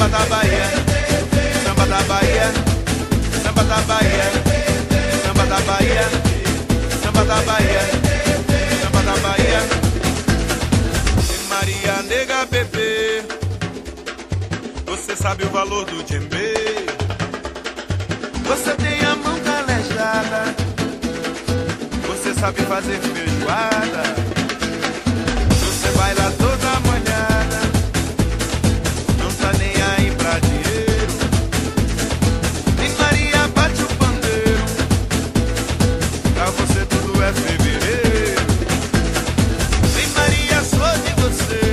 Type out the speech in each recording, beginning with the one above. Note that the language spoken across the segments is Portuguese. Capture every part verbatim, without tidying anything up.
samba da Bahia, samba da Bahia, samba da Bahia, samba da Bahia, samba da Bahia, samba da Bahia. E Maria nega bebê, você sabe o valor do djembe. Você tem a mão calejada, você sabe fazer feijoada. Você vai lá toda molhada, não tá nem aí pra dinheiro. E Maria bate o pandeiro, pra você tudo é fevereiro. E Maria, sou de você.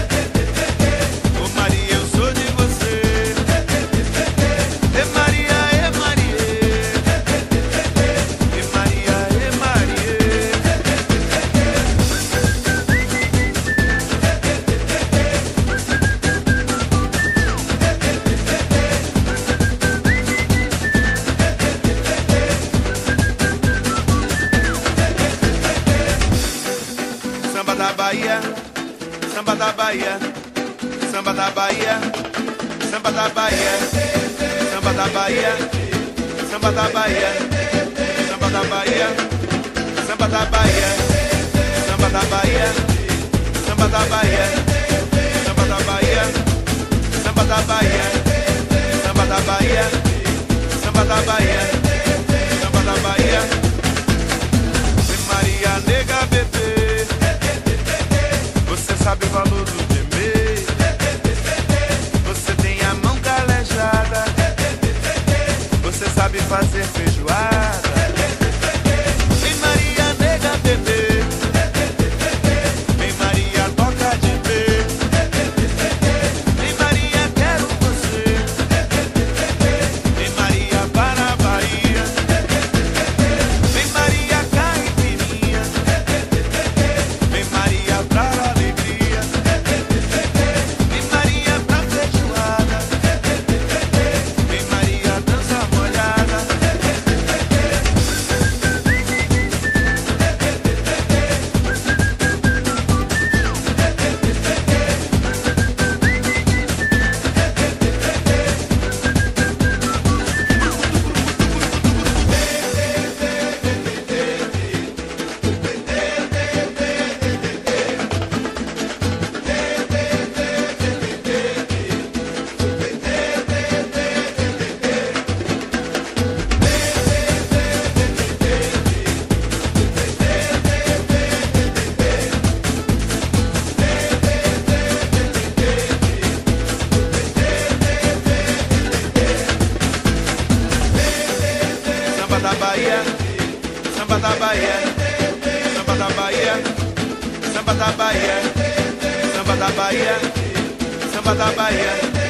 Ô Maria, eu sou de você. E Maria, e Maria. E Maria, e Maria. Samba da Bahia, samba da Bahia, samba da Bahia, samba da Bahia, samba da Bahia, samba da Bahia, samba da Bahia, samba da Bahia, samba da Bahia, samba da Bahia, samba da Bahia, samba da Bahia, samba da Bahia, samba da Bahia, samba da Bahia. E Maria nega bebê, você sabe o valor do djembe. Você tem a mão calejada, você sabe fazer feijoada. Vem Maria nega bebê, vem Maria toca djembe. Vem Maria quero você, vem Maria para a Bahia. Vem Maria caipirinha, vem Maria pra alegria. Vem Maria pra feijoada, vem Maria dança molhada. Samba da Bahia, samba da Bahia, samba da Bahia, samba da Bahia, samba da Bahia, samba da Bahia.